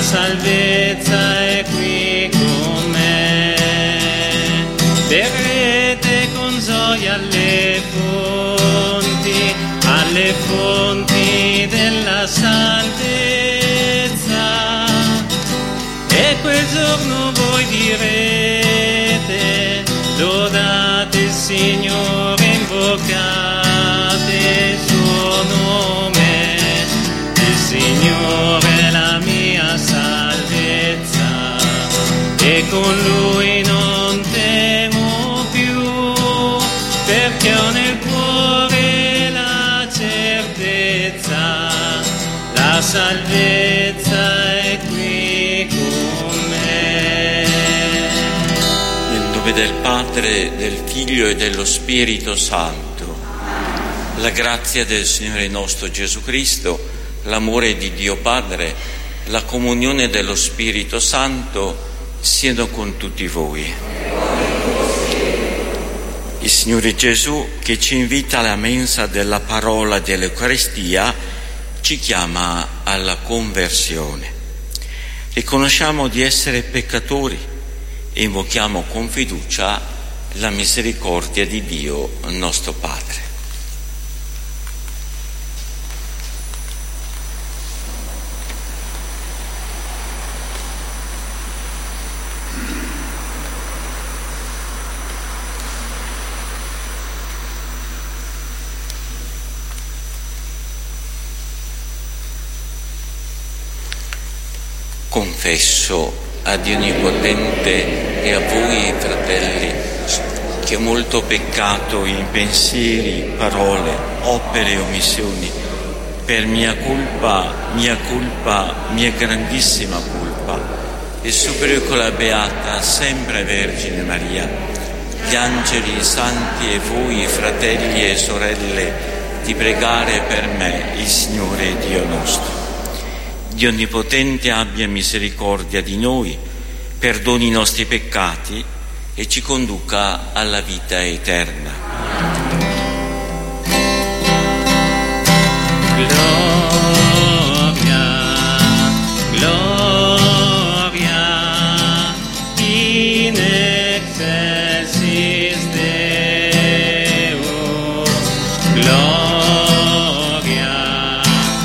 salvezza è qui con me. Berrete con gioia alle fonti della salvezza, e quel giorno voi direte: lodate il Signore, invocate il suo nome. Il Signore è la mia salvezza, e con Lui non temo più, perché ho nel cuore la certezza, la salvezza è qui con me. Nel nome del Padre, del Figlio e dello Spirito Santo, la grazia del Signore nostro Gesù Cristo, l'amore di Dio Padre, la comunione dello Spirito Santo siano con tutti voi. Il Signore Gesù, che ci invita alla mensa della parola dell'Eucaristia, ci chiama alla conversione. Riconosciamo di essere peccatori e invochiamo con fiducia la misericordia di Dio, nostro Padre. Confesso a Dio Onnipotente e a voi, fratelli, che ho molto peccato in pensieri, parole, opere e omissioni, per mia grandissima colpa, e supplico la Beata sempre Vergine Maria, gli angeli, i santi e voi, fratelli e sorelle, di pregare per me il Signore Dio nostro. Dio Onnipotente abbia misericordia di noi, perdoni i nostri peccati e ci conduca alla vita eterna. Gloria, in excelsis Deo. Gloria,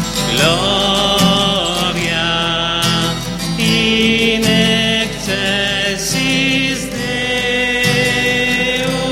in excelsis Deo.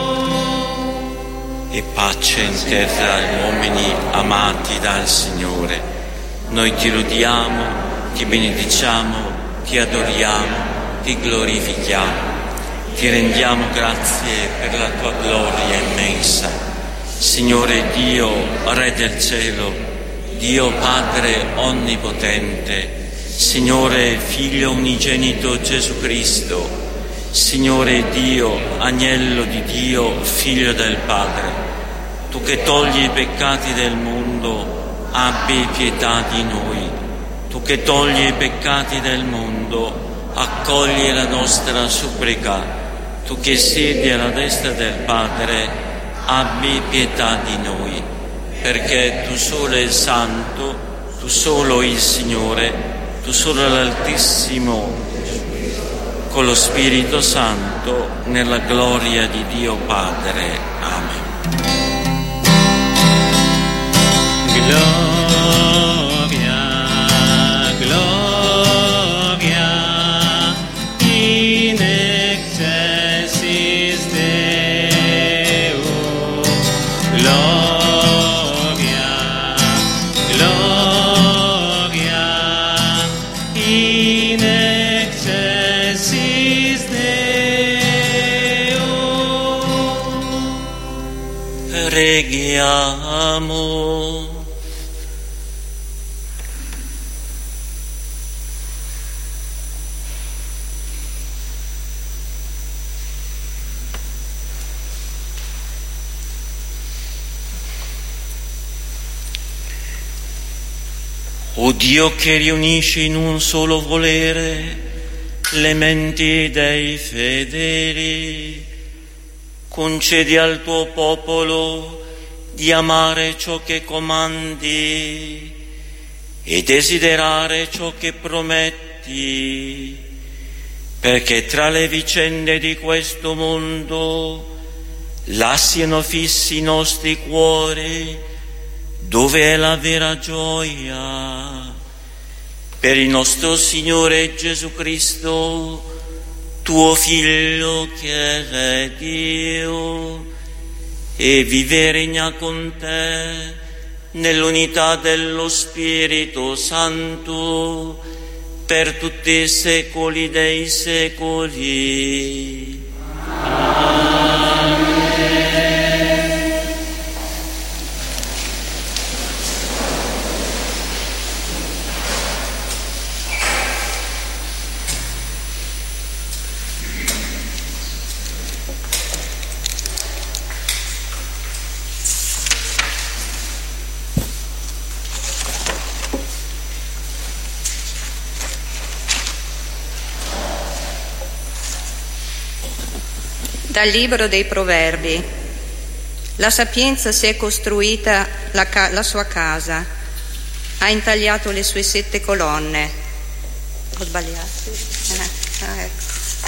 E pace in terra agli uomini amati dal Signore. Noi ti lodiamo, ti benediciamo, ti adoriamo, ti glorifichiamo. Ti rendiamo grazie per la tua gloria immensa. Signore Dio, Re del cielo, Dio Padre onnipotente, Signore Figlio unigenito Gesù Cristo, Signore Dio, Agnello di Dio, Figlio del Padre, tu che togli i peccati del mondo, abbi pietà di noi. Tu che togli i peccati del mondo, accogli la nostra supplica. Tu che siedi alla destra del Padre, abbi pietà di noi, perché tu solo il Santo, tu solo il Signore, tu solo l'Altissimo, con lo Spirito Santo, nella gloria di Dio Padre. Amen. Gloria, in excelsis Deo. Gloria, in excelsis Deo. Preghiamo. O Dio che riunisci in un solo volere le menti dei fedeli, concedi al tuo popolo di amare ciò che comandi e desiderare ciò che prometti, perché tra le vicende di questo mondo lasciano fissi i nostri cuori dove è la vera gioia. Per il nostro Signore Gesù Cristo, tuo Figlio che è Dio e vive e regna con te nell'unità dello Spirito Santo per tutti i secoli dei secoli. Amen. Dal libro dei Proverbi. La sapienza si è costruita la sua casa, ha intagliato le sue 7 colonne. Ho sbagliato. Ecco.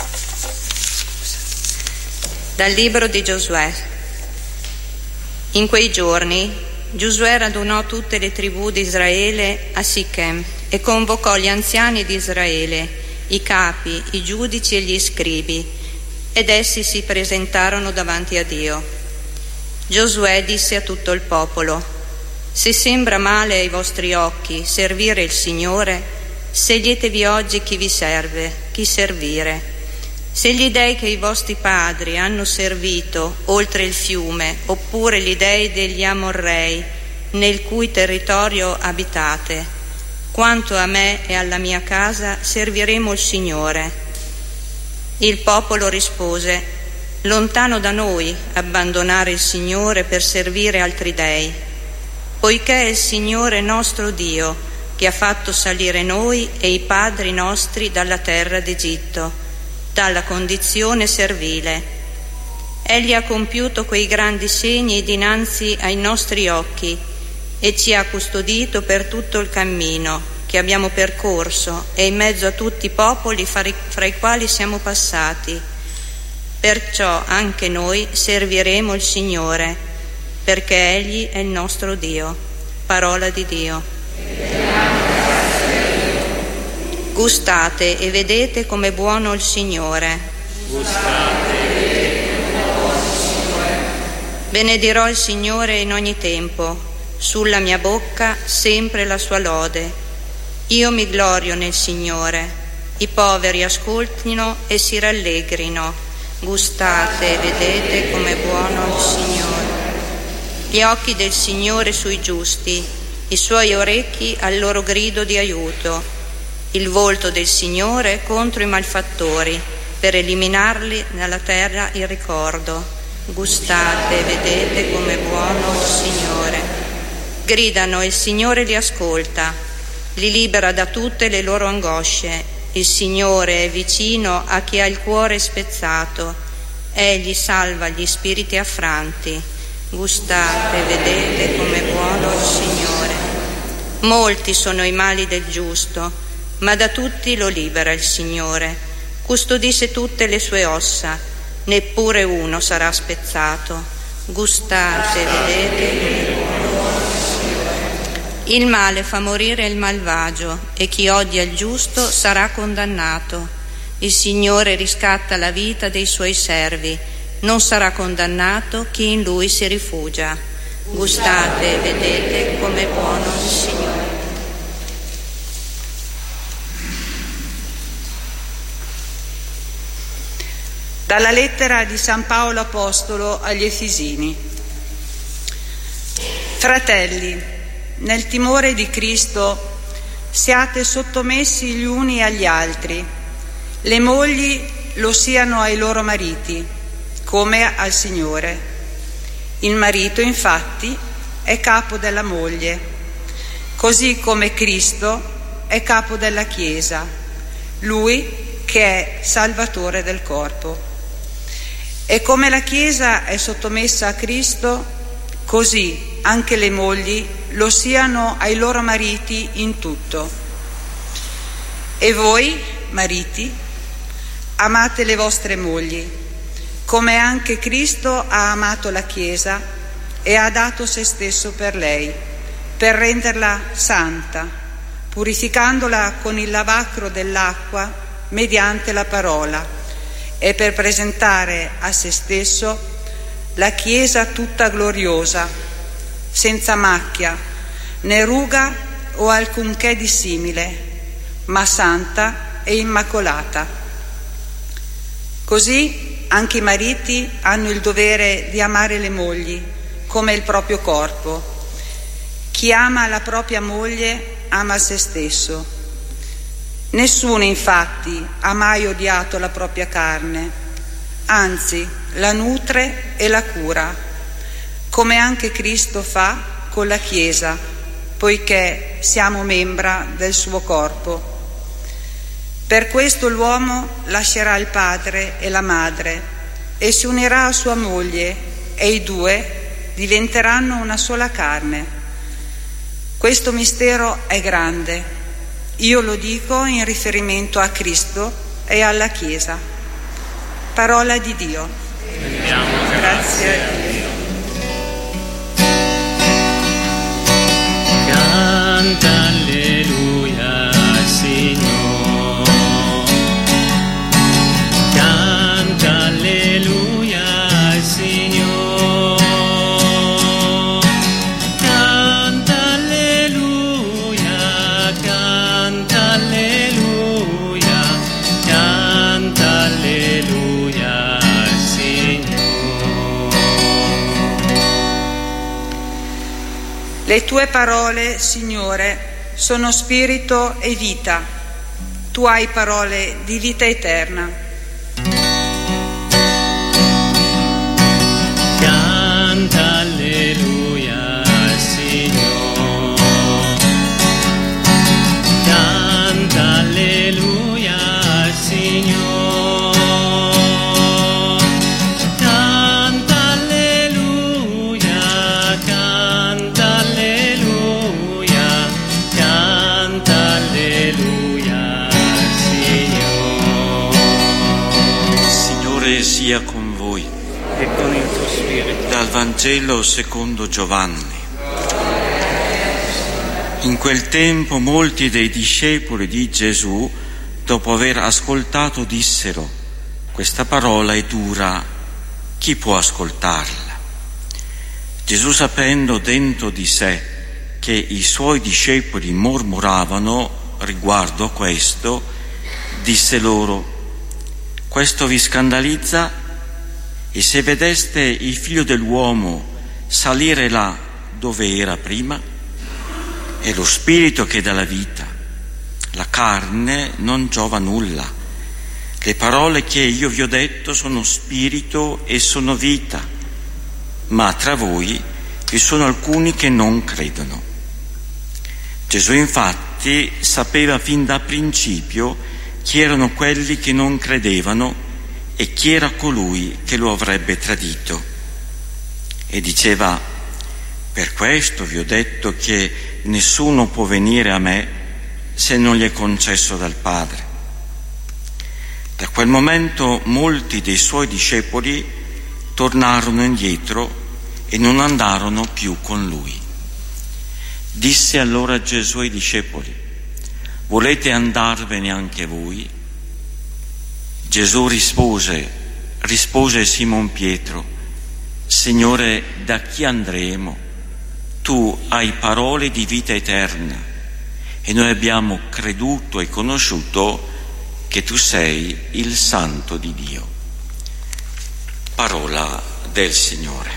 Dal libro di Giosuè. In quei giorni Giosuè radunò tutte le tribù di Israele a Sichem e convocò gli anziani di Israele, i capi, i giudici e gli scribi, ed essi si presentarono davanti a Dio. Giosuè disse a tutto il popolo: se sembra male ai vostri occhi servire il Signore, sceglietevi oggi chi vi serve, chi servire. Se gli dei che i vostri padri hanno servito oltre il fiume, oppure gli dei degli Amorrei, nel cui territorio abitate, quanto a me e alla mia casa serviremo il Signore. Il popolo rispose: lontano da noi abbandonare il Signore per servire altri dei, poiché è il Signore nostro Dio che ha fatto salire noi e i padri nostri dalla terra d'Egitto, dalla condizione servile. Egli ha compiuto quei grandi segni dinanzi ai nostri occhi e ci ha custodito per tutto il cammino che abbiamo percorso e in mezzo a tutti i popoli fra i quali siamo passati. Perciò anche noi serviremo il Signore, perché Egli è il nostro Dio. Parola di Dio. Gustate e vedete com'è buono il Signore. Gustate e vedete com'è buono il Signore. Benedirò il Signore in ogni tempo, sulla mia bocca sempre la sua lode. Io mi glorio nel Signore, i poveri ascoltino e si rallegrino. Gustate e vedete com'è buono il Signore. Gli occhi del Signore sui giusti, i suoi orecchi al loro grido di aiuto. Il volto del Signore contro i malfattori, per eliminarli dalla terra il ricordo. Gustate e vedete com'è buono il Signore. Gridano e il Signore li ascolta. Li libera da tutte le loro angosce. Il Signore è vicino a chi ha il cuore spezzato. Egli salva gli spiriti affranti. Gustate e vedete com'è buono il Signore. Molti sono i mali del giusto, ma da tutti lo libera il Signore. Custodisce tutte le sue ossa, neppure uno sarà spezzato. Gustate e vedete com'è buono. Il male fa morire il malvagio e chi odia il giusto sarà condannato. Il Signore riscatta la vita dei suoi servi, non sarà condannato chi in Lui si rifugia. Gustate e vedete com'è buono il Signore. Dalla lettera di San Paolo Apostolo agli Efesini. Fratelli, nel timore di Cristo siate sottomessi gli uni agli altri. Le mogli lo siano ai loro mariti, come al Signore. Il marito, infatti, è capo della moglie, così come Cristo è capo della Chiesa, Lui che è Salvatore del corpo. E come la Chiesa è sottomessa a Cristo, così anche le mogli lo siano ai loro mariti in tutto. E voi, mariti, amate le vostre mogli, come anche Cristo ha amato la Chiesa e ha dato se stesso per lei, per renderla santa, purificandola con il lavacro dell'acqua mediante la parola, e per presentare a se stesso la Chiesa tutta gloriosa, senza macchia, né ruga o alcunché di simile, ma santa e immacolata. Così anche i mariti hanno il dovere di amare le mogli come il proprio corpo. Chi ama la propria moglie ama se stesso. Nessuno infatti ha mai odiato la propria carne, anzi la nutre e la cura, come anche Cristo fa con la Chiesa, poiché siamo membra del suo corpo. Per questo l'uomo lascerà il padre e la madre e si unirà a sua moglie, e i due diventeranno una sola carne. Questo mistero è grande. Io lo dico in riferimento a Cristo e alla Chiesa. Parola di Dio. Grazie a Dio. Canta alleluia al Signore. Canta alleluia al Signore. Canta alleluia, canta alleluia, canta alleluia al Signore. Le tue parole, Signore, sono spirito e vita. Tu hai parole di vita eterna. Canta alleluia al Signore. Canta alleluia al Signore. Canta alleluia, canta alleluia, canta alleluia al Signore. Signore sia con voi. E con il tuo spirito. Dal Vangelo secondo Giovanni. In quel tempo molti dei discepoli di Gesù, dopo aver ascoltato, dissero: questa parola è dura, chi può ascoltarla? Gesù, sapendo dentro di sé che i suoi discepoli mormoravano riguardo a questo, disse loro: questo vi scandalizza? E se vedeste il Figlio dell'uomo salire là dove era prima? È lo spirito che dà la vita, la carne non giova nulla. Le parole che io vi ho detto sono spirito e sono vita, ma tra voi vi sono alcuni che non credono. Gesù infatti sapeva fin da principio chi erano quelli che non credevano e chi era colui che lo avrebbe tradito. E diceva: per questo vi ho detto che nessuno può venire a me se non gli è concesso dal Padre. Da quel momento molti dei suoi discepoli tornarono indietro e non andarono più con lui. Disse allora Gesù ai discepoli: volete andarvene anche voi? Gesù rispose Simon Pietro: Signore, da chi andremo? Tu hai parole di vita eterna e noi abbiamo creduto e conosciuto che tu sei il Santo di Dio. Parola del Signore.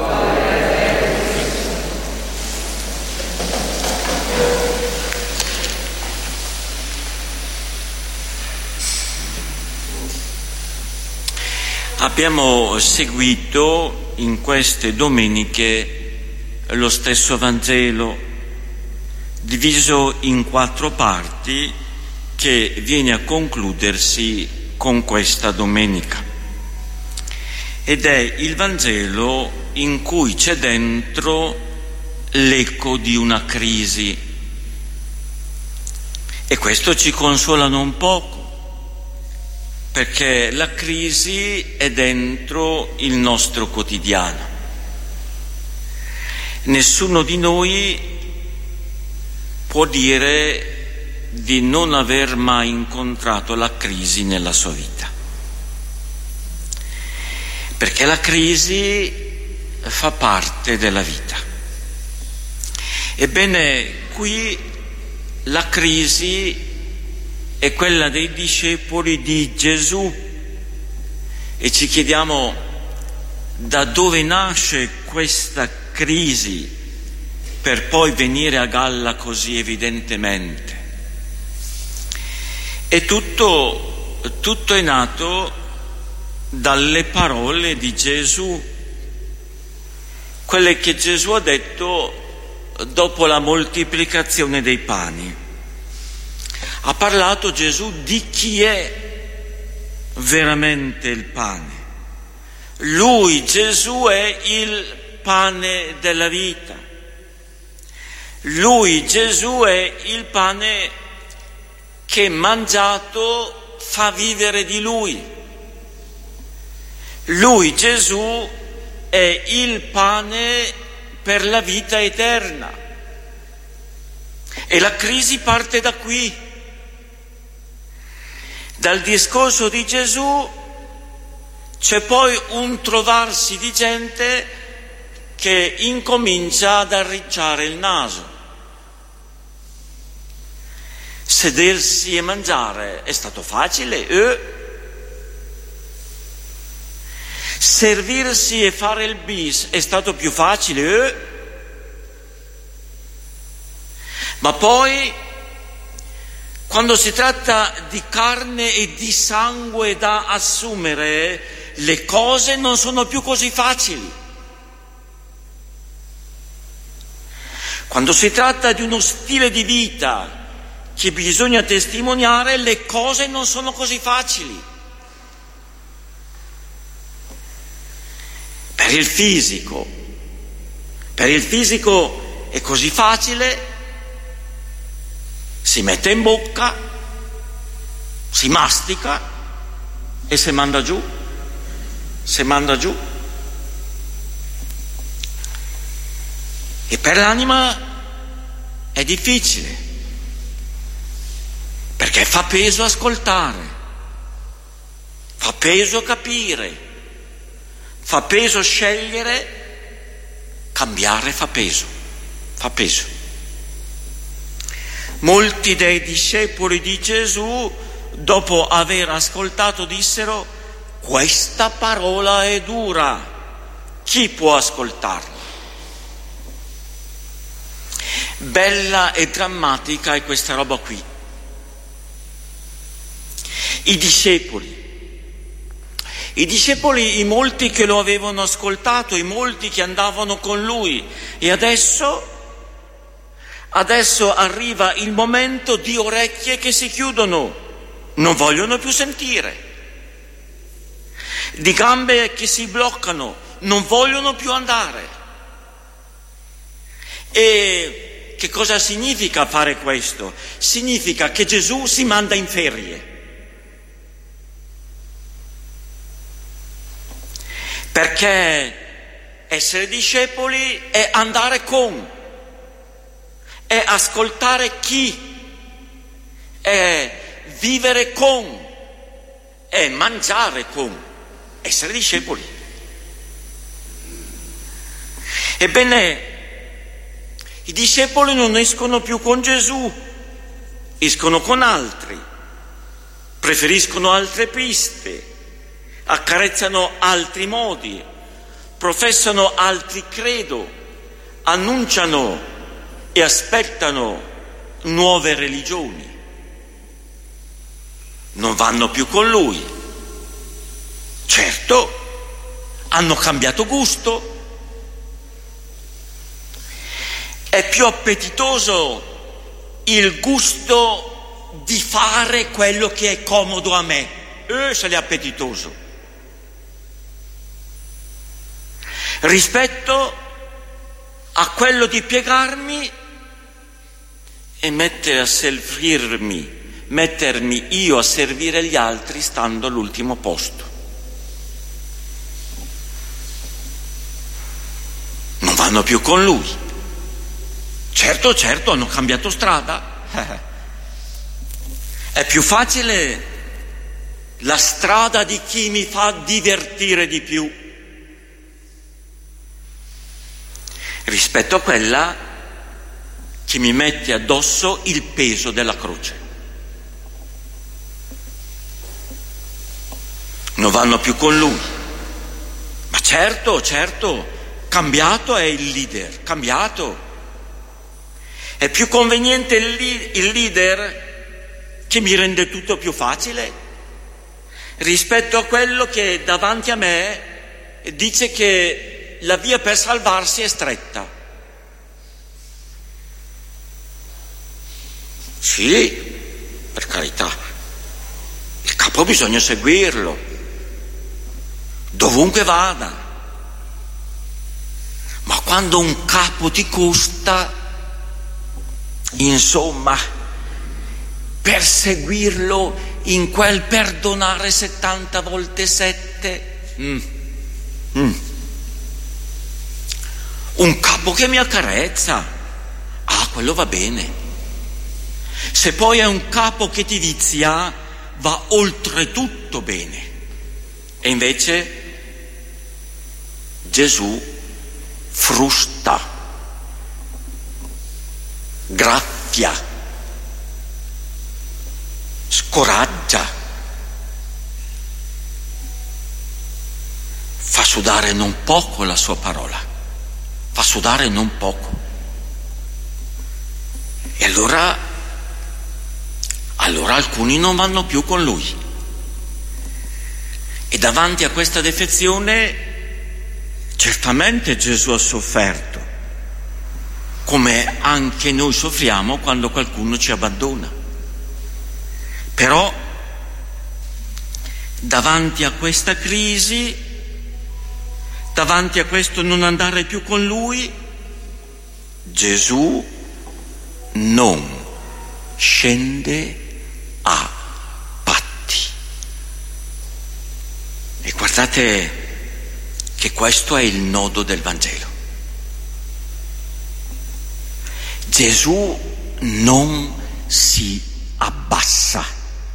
Abbiamo seguito in queste domeniche lo stesso Vangelo, diviso in 4 parti, che viene a concludersi con questa domenica. Ed è il Vangelo in cui c'è dentro l'eco di una crisi, e questo ci consola non poco, perché la crisi è dentro il nostro quotidiano. Nessuno di noi può dire di non aver mai incontrato la crisi nella sua vita, perché la crisi fa parte della vita. Ebbene, qui la crisi è quella dei discepoli di Gesù, e ci chiediamo da dove nasce questa crisi per poi venire a galla così evidentemente. E tutto è nato dalle parole di Gesù, quelle che Gesù ha detto dopo la moltiplicazione dei pani. Ha parlato Gesù di chi è veramente il pane. Lui, Gesù, è il pane della vita. Lui, Gesù, è il pane che mangiato fa vivere di Lui. Lui, Gesù, è il pane per la vita eterna. E la crisi parte da qui. Dal discorso di Gesù c'è poi un trovarsi di gente che incomincia ad arricciare il naso. Sedersi e mangiare è stato facile, servirsi e fare il bis è stato più facile, ma poi quando si tratta di carne e di sangue da assumere, le cose non sono più così facili. Quando si tratta di uno stile di vita che bisogna testimoniare, le cose non sono così facili. Per il fisico è così facile, si mette in bocca, si mastica e si manda giù. E per l'anima è difficile, perché fa peso ascoltare, fa peso capire, fa peso scegliere, cambiare fa peso. Molti dei discepoli di Gesù, dopo aver ascoltato, dissero: questa parola è dura, chi può ascoltarla? Bella e drammatica è questa roba qui. I discepoli, i molti che lo avevano ascoltato, i molti che andavano con lui, e adesso arriva il momento di orecchie che si chiudono, non vogliono più sentire, di gambe che si bloccano, non vogliono più andare. E che cosa significa fare questo? Significa che Gesù si manda in ferie. Perché essere discepoli è andare con, è ascoltare chi, è vivere con, è mangiare con, essere discepoli. Ebbene, i discepoli non escono più con Gesù, escono con altri, preferiscono altre piste, accarezzano altri modi, professano altri credo, annunciano e aspettano nuove religioni. Non vanno più con lui. Certo, hanno cambiato gusto. È più appetitoso il gusto di fare quello che è comodo a me. Se l'è appetitoso. Rispetto a quello di piegarmi e mettermi io a servire gli altri stando all'ultimo posto. Non vanno più con lui. Certo, hanno cambiato strada. È più facile la strada di chi mi fa divertire di più rispetto a quella che mi mette addosso il peso della croce. Non vanno più con lui. Ma certo, cambiato è il leader, cambiato. È più conveniente il leader che mi rende tutto più facile rispetto a quello che davanti a me dice che la via per salvarsi è stretta. Sì, per carità, il capo bisogna seguirlo, dovunque vada. Ma quando un capo ti costa, insomma, perseguirlo in quel perdonare 70 volte 7, un capo che mi accarezza, quello va bene. Se poi è un capo che ti vizia, va oltretutto bene. E invece Gesù frusta, graffia, scoraggia, fa sudare non poco la sua parola, fa sudare non poco. E allora alcuni non vanno più con lui. E davanti a questa defezione certamente Gesù ha sofferto, come anche noi soffriamo quando qualcuno ci abbandona. Però davanti a questa crisi, davanti a questo non andare più con lui, Gesù non scende a patti. E guardate che questo è il nodo del Vangelo. Gesù non si abbassa,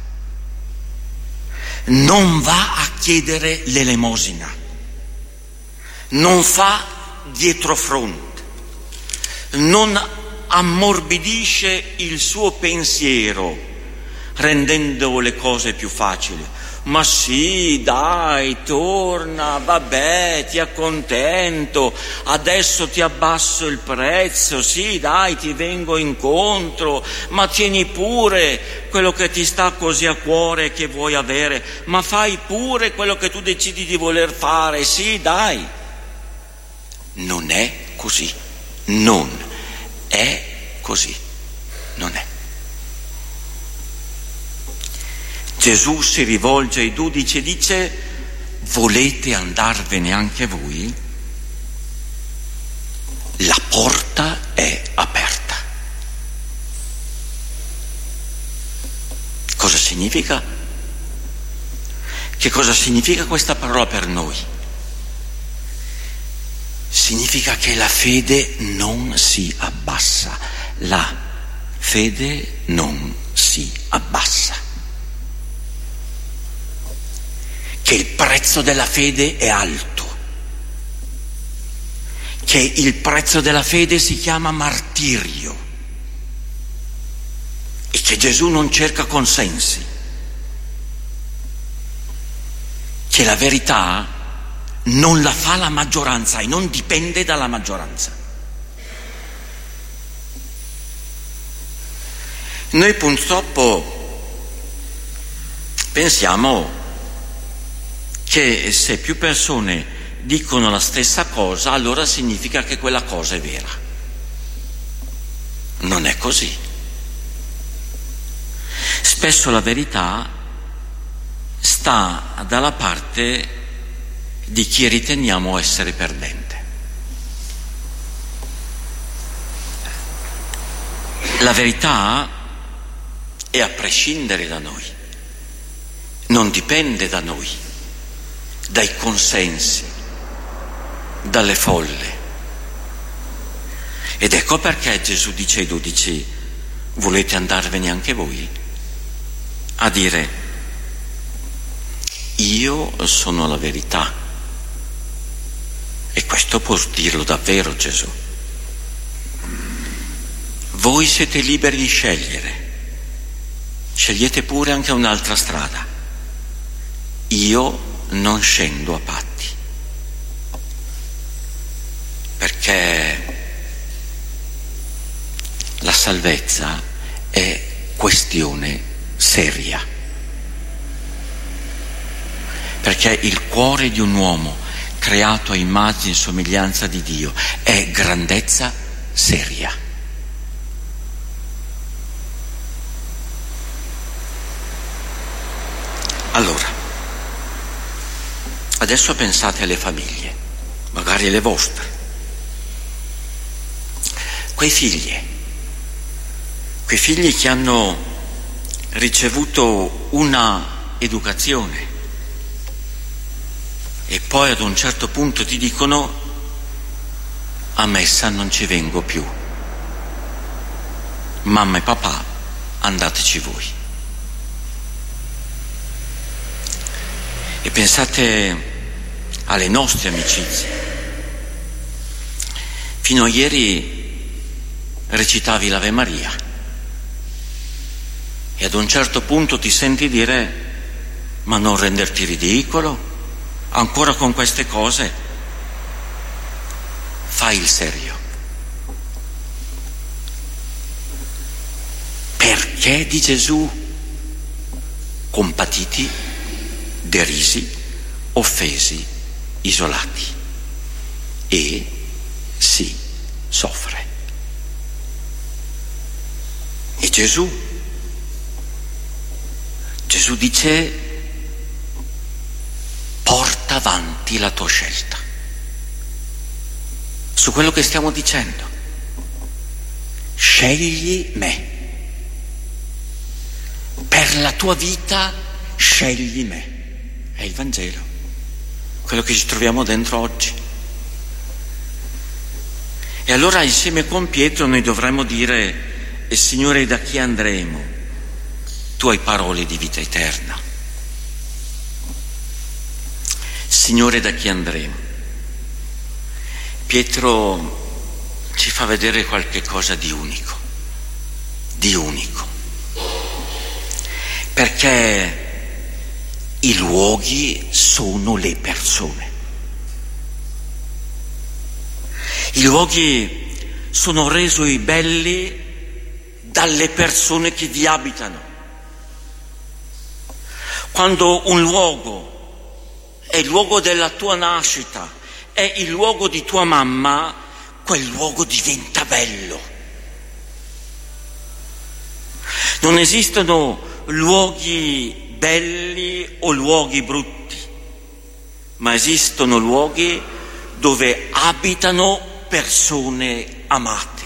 non va a chiedere l'elemosina, non fa dietrofront, non ammorbidisce il suo pensiero rendendo le cose più facili. Ma sì, dai, torna, vabbè, ti accontento, adesso ti abbasso il prezzo, sì, dai, ti vengo incontro, ma tieni pure quello che ti sta così a cuore e che vuoi avere, ma fai pure quello che tu decidi di voler fare, sì, dai. Non è così, non è così, non è. Gesù si rivolge ai 12 e dice: volete andarvene anche voi? La porta è aperta. Cosa significa? Che cosa significa questa parola per noi? Significa che la fede non si abbassa, la fede non si abbassa. Che il prezzo della fede è alto, che il prezzo della fede si chiama martirio e che Gesù non cerca consensi, che la verità non la fa la maggioranza e non dipende dalla maggioranza. Noi purtroppo pensiamo che se più persone dicono la stessa cosa, allora significa che quella cosa è vera. Non è così. Spesso la verità sta dalla parte di chi riteniamo essere perdente. La verità è a prescindere da noi, non dipende da noi, dai consensi, dalle folle. Ed ecco perché Gesù dice ai 12: volete andarvene anche voi? A dire: io sono la verità. E questo può dirlo davvero Gesù. Voi siete liberi di scegliere, scegliete pure anche un'altra strada. Io non scendo a patti, perché la salvezza è questione seria, perché il cuore di un uomo creato a immagine e somiglianza di Dio è grandezza seria. Allora, adesso pensate alle famiglie, magari alle vostre, quei figli che hanno ricevuto una educazione e poi ad un certo punto ti dicono: a messa non ci vengo più, mamma e papà andateci voi. E pensate alle nostre amicizie. Fino a ieri recitavi l'Ave Maria e ad un certo punto ti senti dire: ma non renderti ridicolo ancora con queste cose? Fai il serio. Perché di Gesù compatiti, derisi, offesi, isolati, e si soffre. E Gesù dice: porta avanti la tua scelta su quello che stiamo dicendo. Scegli me. Per la tua vita scegli me. È il Vangelo, quello che ci troviamo dentro oggi. E allora insieme con Pietro noi dovremmo dire: e Signore, da chi andremo? Tu hai parole di vita eterna. Signore, da chi andremo? Pietro ci fa vedere qualche cosa di unico, perché i luoghi sono le persone. I luoghi sono resi belli dalle persone che vi abitano. Quando un luogo è il luogo della tua nascita, è il luogo di tua mamma, quel luogo diventa bello. Non esistono luoghi belli o luoghi brutti, ma esistono luoghi dove abitano persone amate.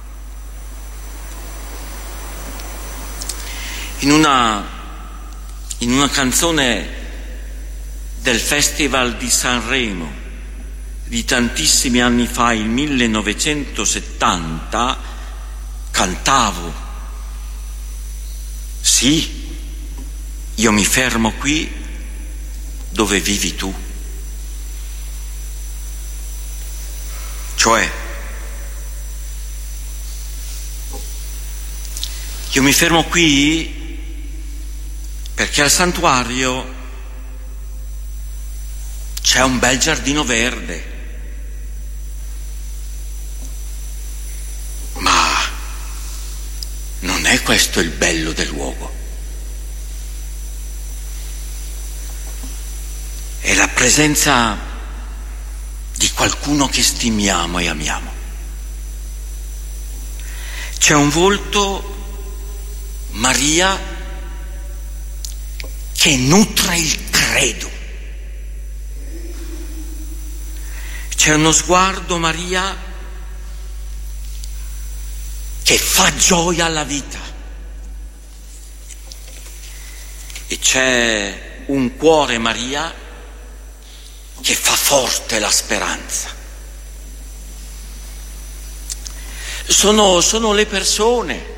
In una canzone del Festival di Sanremo di tantissimi anni fa, il 1970, cantavo: sì, io mi fermo qui dove vivi tu. Cioè, io mi fermo qui perché al santuario c'è un bel giardino verde, ma non è questo il bello del luogo. È la presenza di qualcuno che stimiamo e amiamo. C'è un volto, Maria, che nutre il credo. C'è uno sguardo, Maria, che fa gioia alla vita. E c'è un cuore, Maria, che fa forte la speranza. Sono le persone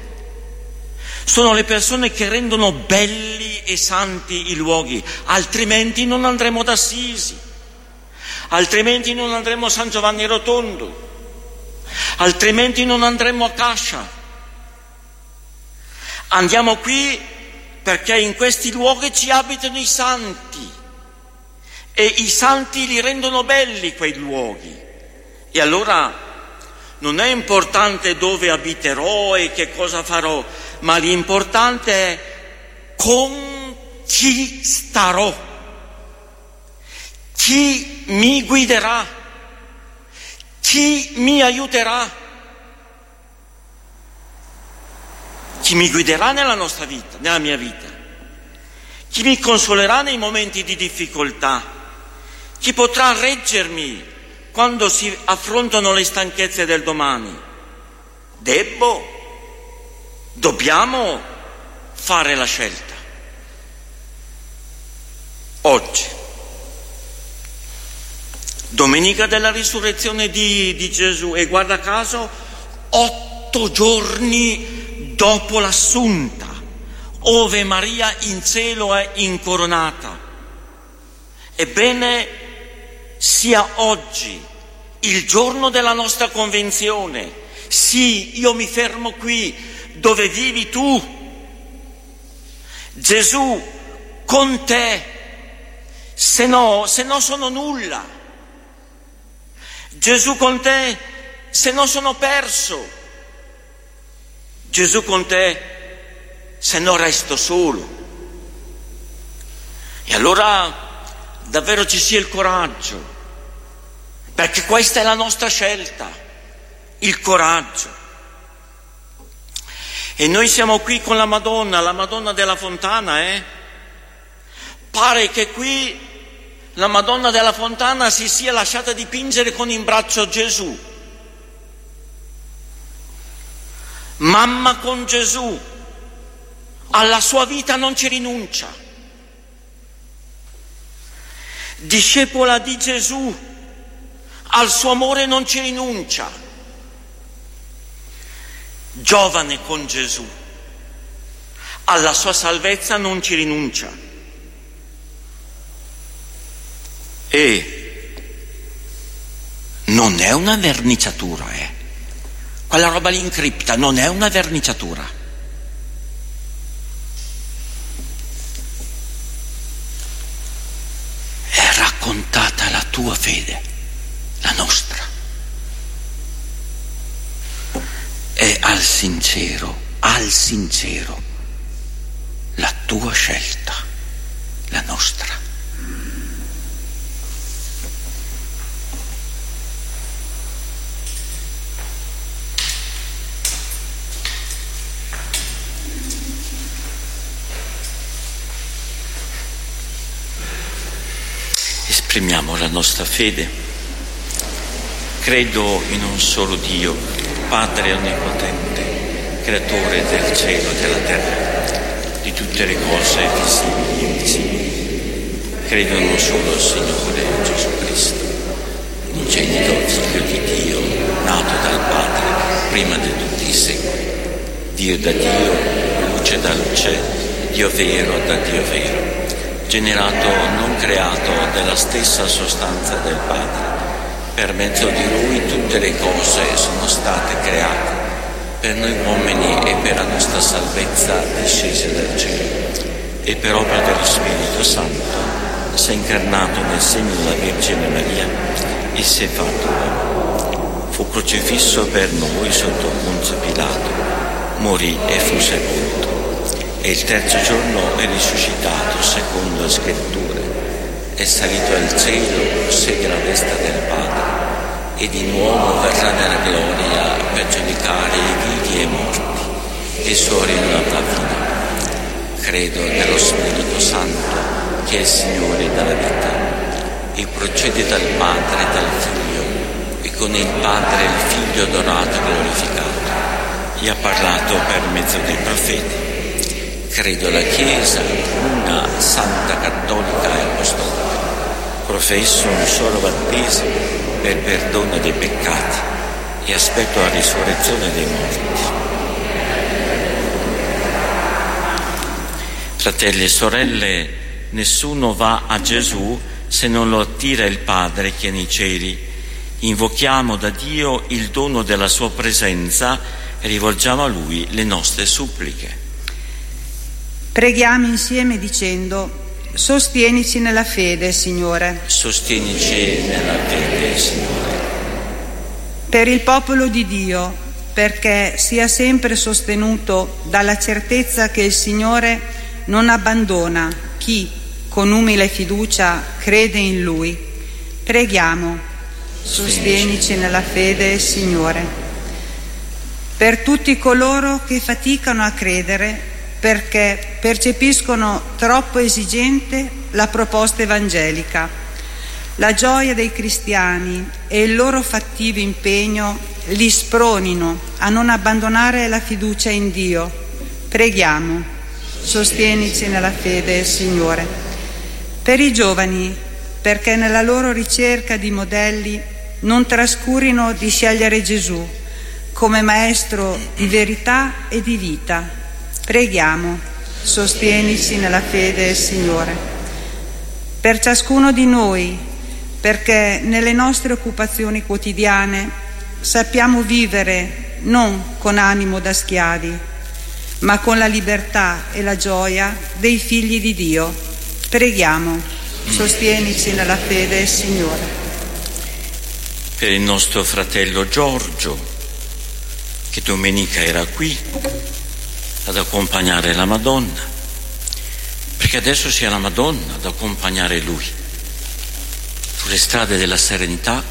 che rendono belli e santi i luoghi, altrimenti non andremo ad Assisi, altrimenti non andremo a San Giovanni Rotondo, altrimenti non andremo a Cascia. Andiamo qui perché in questi luoghi ci abitano i santi e i santi li rendono belli quei luoghi. E allora non è importante dove abiterò e che cosa farò, ma l'importante è con chi starò, chi mi guiderà, chi mi aiuterà, chi mi guiderà nella nostra vita, nella mia vita, chi mi consolerà nei momenti di difficoltà, chi potrà reggermi quando si affrontano le stanchezze del domani. Dobbiamo fare la scelta. Oggi, domenica della risurrezione di Gesù, e guarda caso 8 giorni dopo l'Assunta, ove Maria in cielo è incoronata. Ebbene, sia oggi il giorno della nostra convenzione. Sì, io mi fermo qui dove vivi tu. Gesù con te, se no sono nulla. Gesù con te, se no sono perso. Gesù con te, se no resto solo. E allora davvero ci sia il coraggio, perché questa è la nostra scelta, il coraggio. E noi siamo qui con la Madonna della Fontana, Pare che qui la Madonna della Fontana si sia lasciata dipingere con in braccio Gesù. Mamma con Gesù, alla sua vita non ci rinuncia. Discepola di Gesù, al suo amore non ci rinuncia. Giovane con Gesù, alla sua salvezza non ci rinuncia. E non è una verniciatura, quella roba lì in cripta non è una verniciatura. È raccontata la tua fede, la nostra. È al sincero, la tua scelta, la nostra. Esprimiamo la nostra fede. Credo in un solo Dio, Padre onnipotente, creatore del cielo e della terra, di tutte le cose visibili e invisibili. Credo in un solo Signore Gesù Cristo, unigenito Figlio di Dio, nato dal Padre prima di tutti i secoli, Dio da Dio, luce da luce, Dio vero da Dio vero, generato, non creato, della stessa sostanza del Padre. Per mezzo di Lui tutte le cose sono state create, per noi uomini e per la nostra salvezza discese dal cielo, e per opera dello Spirito Santo si è incarnato nel seno della Vergine Maria e si è fatto uomo. Fu crocifisso per noi sotto Ponzio Pilato, morì e fu sepolto. E il terzo giorno è risuscitato secondo le scritture, è salito al cielo, siede alla destra del Padre, e di nuovo verrà nella gloria per giudicare i vivi e i morti, e il suo regno avrà fine. Credo nello Spirito Santo, che è il Signore della vita, e procede dal Padre e dal Figlio, e con il Padre e il Figlio adorato e glorificato, e ha parlato per mezzo dei profeti. Credo alla Chiesa, una santa, cattolica e apostolica. Professo un solo battesimo per perdono dei peccati e aspetto la risurrezione dei morti. Fratelli e sorelle, nessuno va a Gesù se non lo attira il Padre che è nei cieli. Invochiamo da Dio il dono della sua presenza e rivolgiamo a Lui le nostre suppliche. Preghiamo insieme dicendo: sostienici nella fede, Signore. Sostienici nella fede, Signore. Per il popolo di Dio, perché sia sempre sostenuto dalla certezza che il Signore non abbandona chi, con umile fiducia, crede in Lui. Preghiamo: sostienici nella fede, Signore. Per tutti coloro che faticano a credere, perché percepiscono troppo esigente la proposta evangelica. La gioia dei cristiani e il loro fattivo impegno li spronino a non abbandonare la fiducia in Dio. Preghiamo: sostienici nella fede, Signore. Per i giovani, perché nella loro ricerca di modelli non trascurino di scegliere Gesù come maestro di verità e di vita. Preghiamo: sostienici nella fede, Signore. Per ciascuno di noi, perché nelle nostre occupazioni quotidiane sappiamo vivere non con animo da schiavi, ma con la libertà e la gioia dei figli di Dio. Preghiamo: sostienici nella fede, Signore. Per il nostro fratello Giorgio, che domenica era qui ad accompagnare la Madonna, perché adesso sia la Madonna ad accompagnare lui sulle strade della serenità,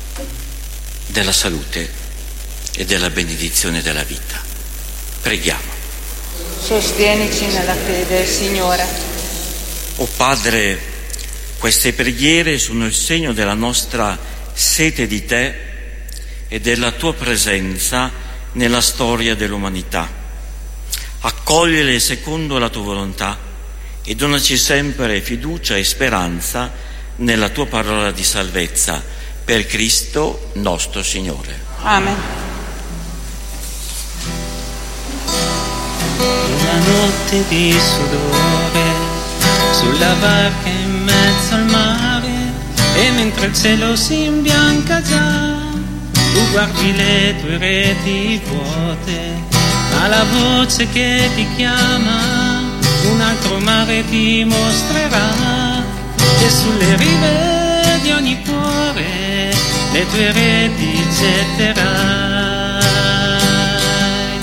della salute e della benedizione della vita. Preghiamo. Sostienici nella fede, Signore. O Padre, queste preghiere sono il segno della nostra sete di Te e della Tua presenza nella storia dell'umanità. Accogliele secondo la Tua volontà e donaci sempre fiducia e speranza nella Tua parola di salvezza, per Cristo nostro Signore. Amen. Una notte di sudore sulla barca in mezzo al mare, e mentre il cielo si imbianca già, tu guardi le tue reti vuote, ma la voce che ti chiama un altro mare ti mostrerà, e sulle rive di ogni cuore le tue reti getterai.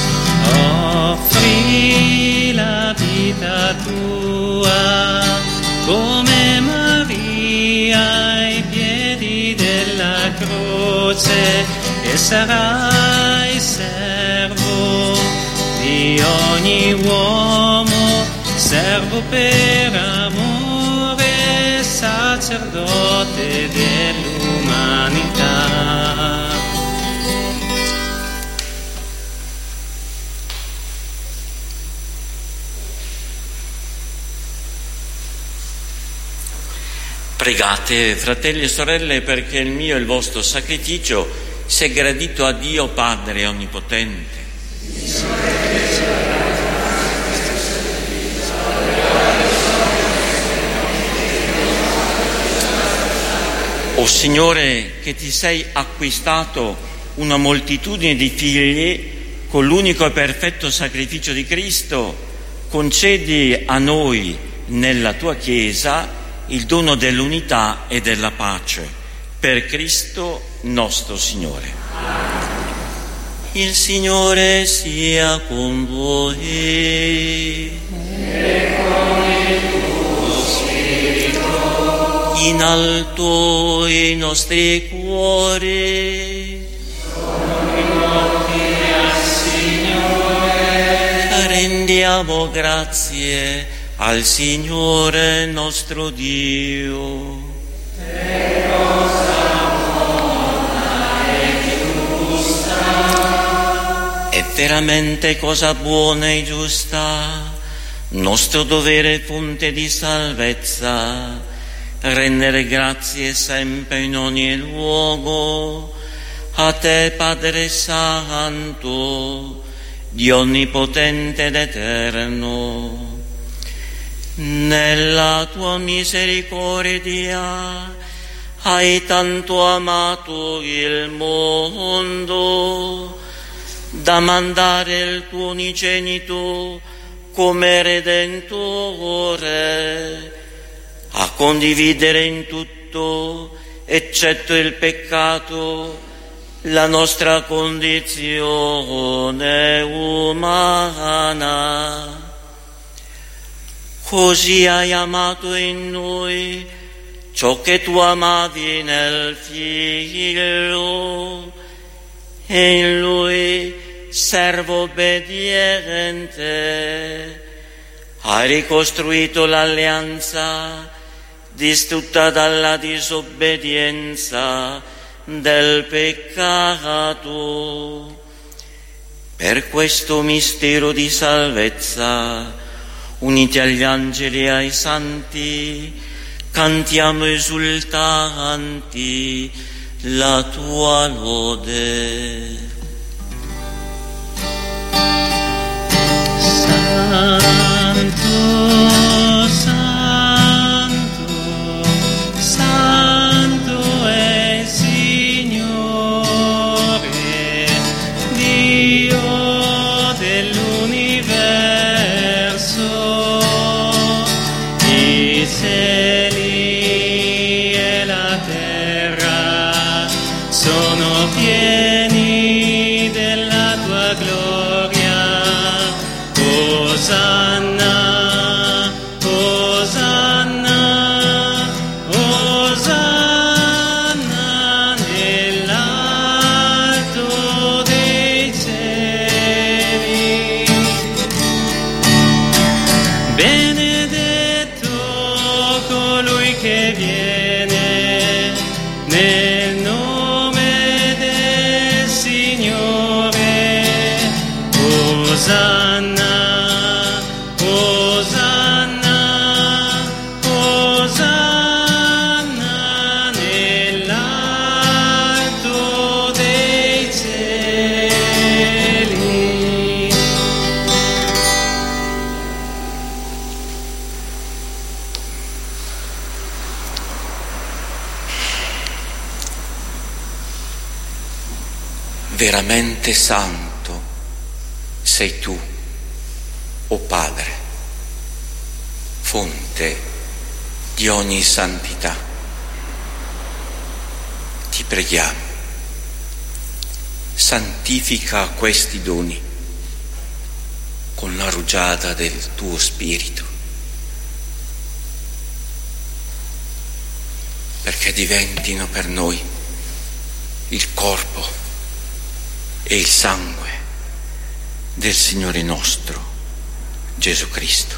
Offri la vita tua come Maria ai piedi della croce, e sarai servo di ogni uomo, servo per amore, sacerdote dell'umanità. Pregate, fratelli e sorelle, perché il mio e il vostro sacrificio sia gradito a Dio Padre Onnipotente. O Signore, che ti sei acquistato una moltitudine di figli con l'unico e perfetto sacrificio di Cristo, concedi a noi nella tua Chiesa il dono dell'unità e della pace, per Cristo nostro Signore. Il Signore sia con voi. E con il tuo spirito. In alto i nostri cuori. Sono rivolti al Signore. Rendiamo grazie al Signore nostro Dio. È cosa buona e giusta. È veramente cosa buona e giusta, nostro dovere fonte di salvezza, rendere grazie sempre in ogni luogo a te, Padre Santo, Dio onnipotente ed eterno. Nella tua misericordia hai tanto amato il mondo da mandare il tuo unigenito come Redentore a condividere in tutto, eccetto il peccato, la nostra condizione umana. Così hai amato in noi ciò che tu amavi nel Figlio, e in Lui, servo obbediente, hai ricostruito l'alleanza distrutta dalla disobbedienza del peccato. Per questo mistero di salvezza, uniti agli angeli e ai santi, cantiamo esultanti la tua lode. Santo, Santo, Santo è il Signore, Dio dell'universo. I cieli e la terra sono pieni della tua gloria. Osanna, Osanna, Osanna nell'alto dei cieli. Benedetto colui che viene nel nome del Signore. Osanna, Osanna, Osanna nell'alto dei cieli. Veramente santo sei tu, o Padre, fonte di ogni santità. Ti preghiamo, santifica questi doni con la rugiada del tuo Spirito, perché diventino per noi il corpo e il sangue del Signore nostro Gesù Cristo.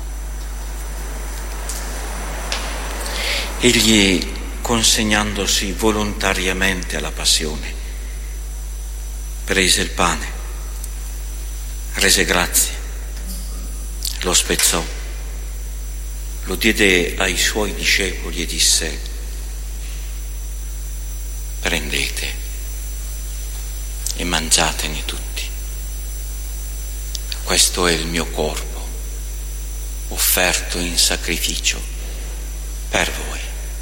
Egli, consegnandosi volontariamente alla passione, prese il pane, rese grazie, lo spezzò, lo diede ai suoi discepoli e disse: prendete e mangiatene tutti. Questo è il mio corpo, offerto in sacrificio per voi.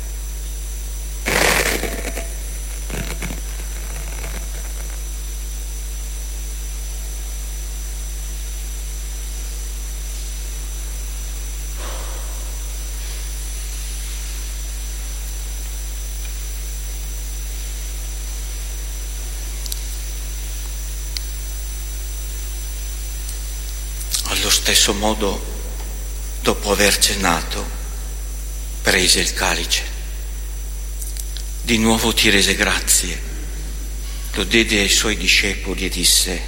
Allo stesso modo, dopo aver cenato, prese il calice. Di nuovo ti rese grazie, lo diede ai suoi discepoli e disse: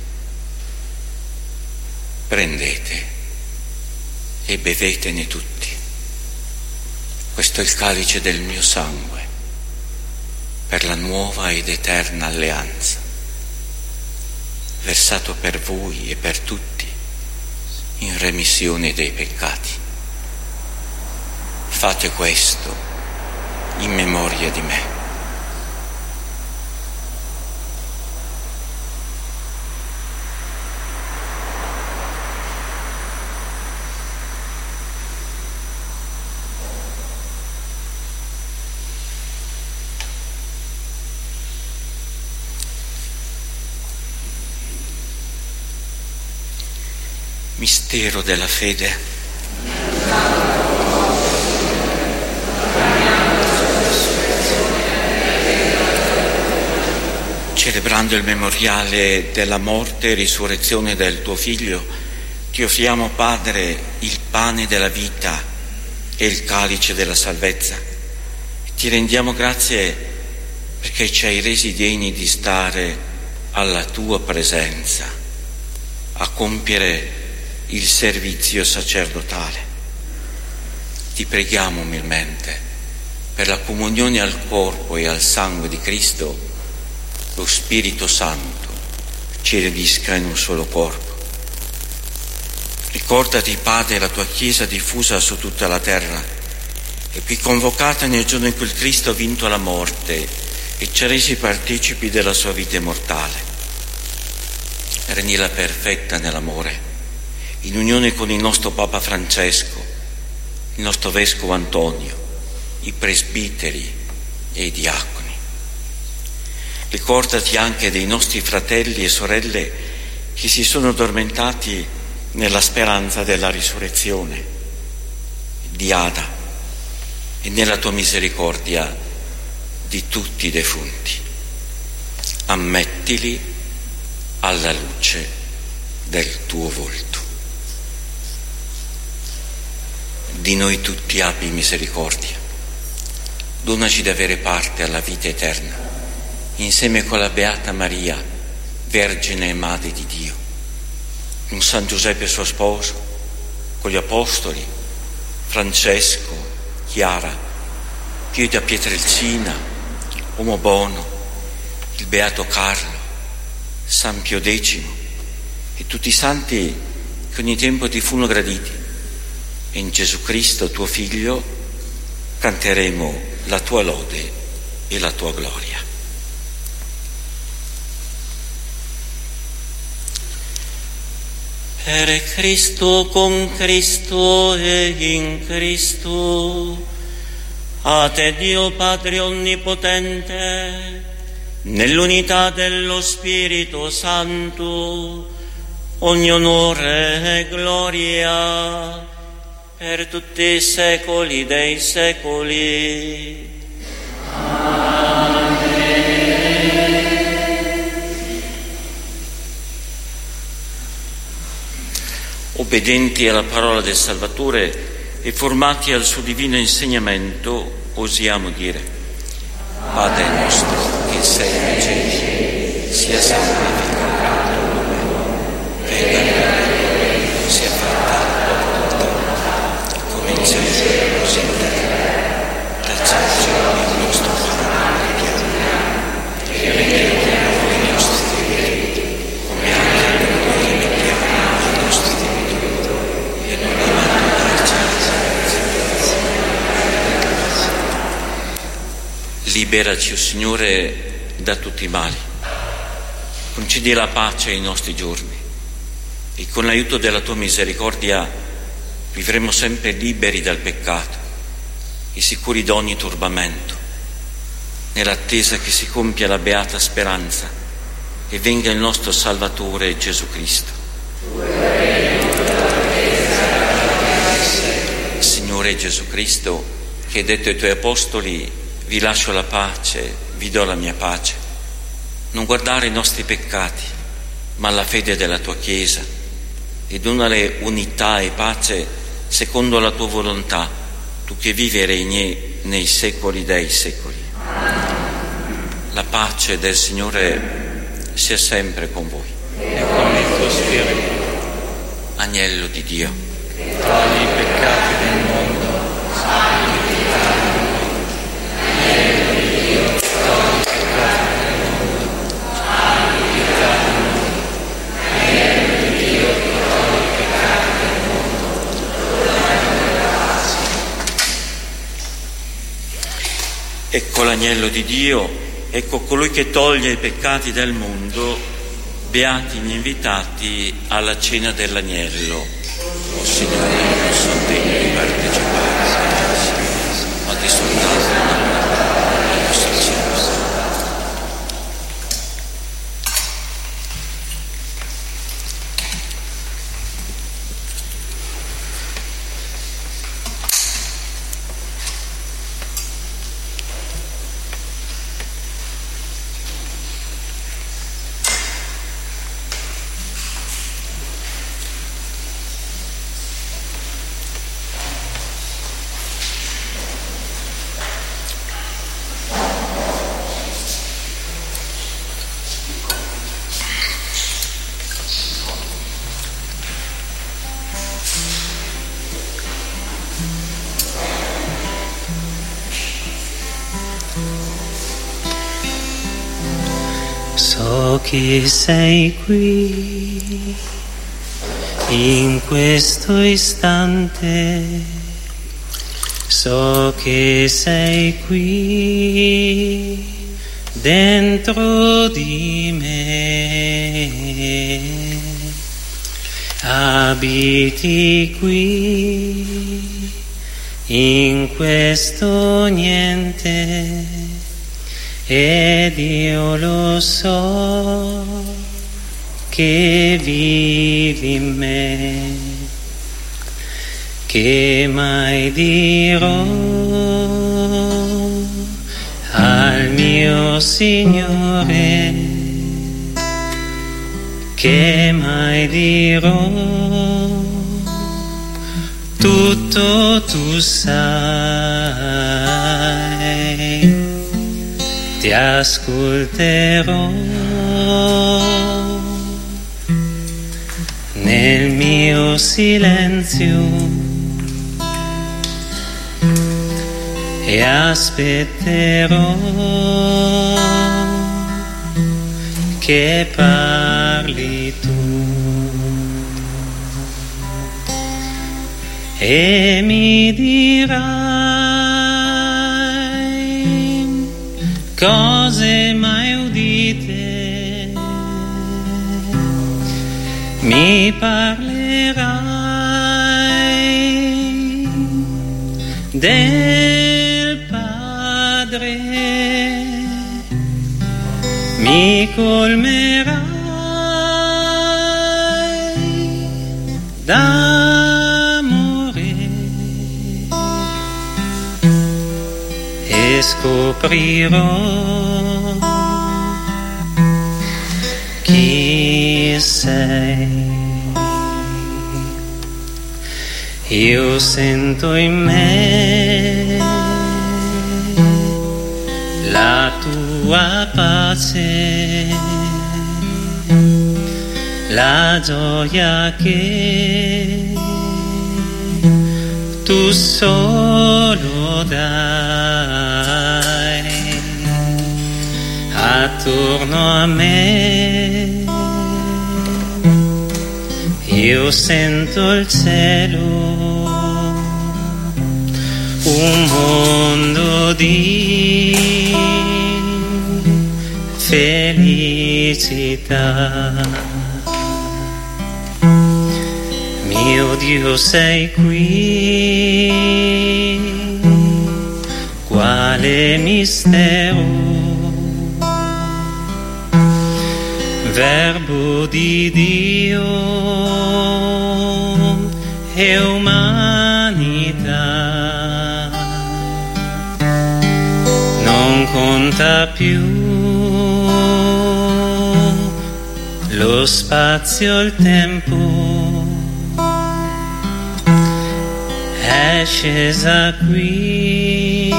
prendete e bevetene tutti. Questo è il calice del mio sangue, per la nuova ed eterna alleanza. versato per voi e per tutti in remissione dei peccati. Fate questo in memoria di me. Mistero della fede. Celebrando il memoriale della morte e risurrezione del tuo Figlio, ti offriamo, Padre, il pane della vita e il calice della salvezza. Ti rendiamo grazie perché ci hai resi degni di stare alla tua presenza, a compiere il servizio sacerdotale. Ti preghiamo umilmente per la comunione al corpo e al sangue di Cristo, lo Spirito Santo ci riunisca in un solo corpo. Ricordati, Padre, la tua Chiesa diffusa su tutta la terra e qui convocata nel giorno in cui il Cristo ha vinto la morte e ci ha resi partecipi della sua vita immortale. Rendila perfetta nell'amore, in unione con il nostro Papa Francesco, il nostro Vescovo Antonio, i presbiteri e i diaconi. Ricordati anche dei nostri fratelli e sorelle che si sono addormentati nella speranza della risurrezione, di Ada, e nella tua misericordia di tutti i defunti. Ammettili alla luce del tuo volto. Di noi tutti abbi misericordia. Donaci di avere parte alla vita eterna, insieme con la Beata Maria, Vergine e Madre di Dio, con San Giuseppe suo sposo, con gli Apostoli, Francesco, Chiara, Pio da Pietrelcina, Uomo Bono, il Beato Carlo, San Pio X e tutti i santi che ogni tempo ti furono graditi. E in Gesù Cristo, tuo Figlio, canteremo la tua lode e la tua gloria. Per Cristo, con Cristo e in Cristo, a te Dio Padre Onnipotente, nell'unità dello Spirito Santo, ogni onore e gloria per tutti i secoli dei secoli. Amen. Obbedienti alla parola del Salvatore e formati al suo divino insegnamento, osiamo dire: Padre nostro che sei nei cieli, sia santificato il tuo nome, venga il tuo regno, sia fatta la tua volontà, come in cielo così in terra. Dacci oggi il nostro pane quotidiano e rimetti a noi i nostri debiti, come anche noi rimettiamo ai nostri debitori, e non abbandonarci Liberaci, o Signore, da tutti i mali. Concedi la pace ai nostri giorni e con l'aiuto della tua misericordia vivremo sempre liberi dal peccato e sicuri di ogni turbamento, nell'attesa che si compia la beata speranza e venga il nostro Salvatore Gesù Cristo. Signore Gesù Cristo, che hai detto ai tuoi apostoli: vi lascio la pace, vi do la mia pace. Non guardare i nostri peccati, ma la fede della tua Chiesa, e donale unità e pace secondo la tua volontà, tu che vivi e regni nei secoli dei secoli. La pace del Signore sia sempre con voi. E con il tuo spirito. Agnello di Dio, che togli i peccati del mondo, Ecco l'agnello di Dio, ecco colui che toglie i peccati del mondo. Beati gli invitati alla cena dell'agnello. O Signore, non sono degno di partecipare, ma di soltanto il nostro cielo. So che sei qui in questo istante, so che sei qui dentro di me, abiti qui in questo niente. Ed io lo so che vivi in me, che mai dirò al mio Signore, che mai dirò tutto tu sai. Ti ascolterò nel mio silenzio e aspetterò che parli tu e mi dirai cose mai udite, mi parlerai del Padre, mi colmerai d'amore e scoprirò chi sei. Io sento in me la tua pace, la gioia che tu solo dai. Attorno a me io sento il cielo, un mondo di felicità. Mio Dio sei qui, quale mistero, Verbo di Dio e umanità. Non conta più lo spazio, il tempo, è scesa qui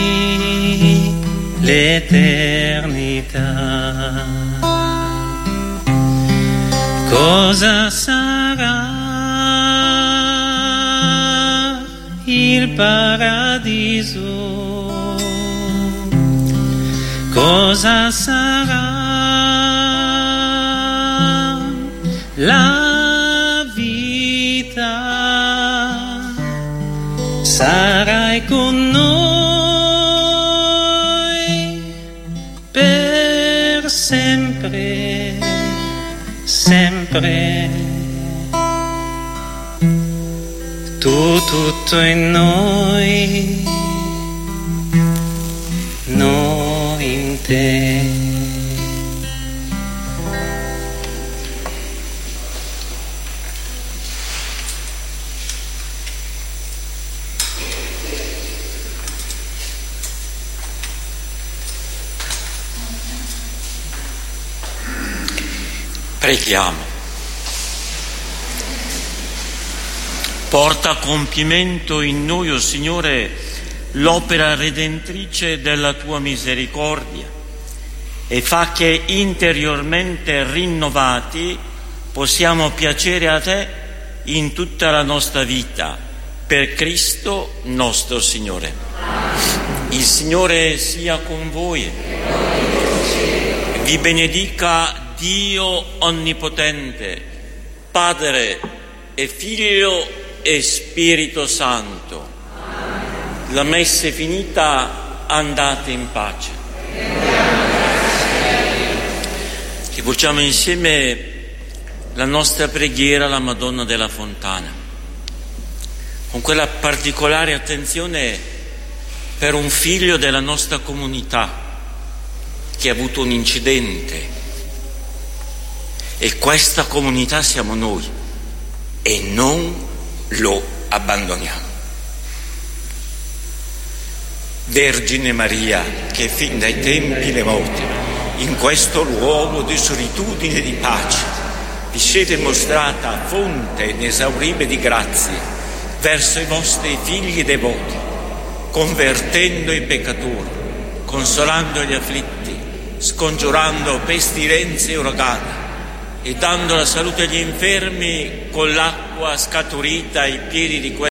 l'eternità. Cosa sarà il paradiso? Cosa sarà la vita? Sarai con noi sempre, sempre. Tu tutto in noi, noi in te. Preghiamo. Porta a compimento in noi, o Signore, l'opera redentrice della Tua misericordia e fa che interiormente rinnovati possiamo piacere a Te in tutta la nostra vita, per Cristo nostro Signore. Il Signore sia con voi. Vi benedica Dio Onnipotente, Padre e Figlio e Spirito Santo. La messa è finita, andate in pace. Rivolgiamo insieme la nostra preghiera alla Madonna della Fontana, con quella particolare attenzione per un figlio della nostra comunità che ha avuto un incidente. E questa comunità siamo noi e non lo abbandoniamo. Vergine Maria, che fin dai tempi remoti, in questo luogo di solitudine e di pace, vi siete mostrata fonte inesauribile di grazie verso i vostri figli devoti, convertendo i peccatori, consolando gli afflitti, scongiurando pestilenze e uragani, e dando la salute agli infermi con l'acqua scaturita ai piedi di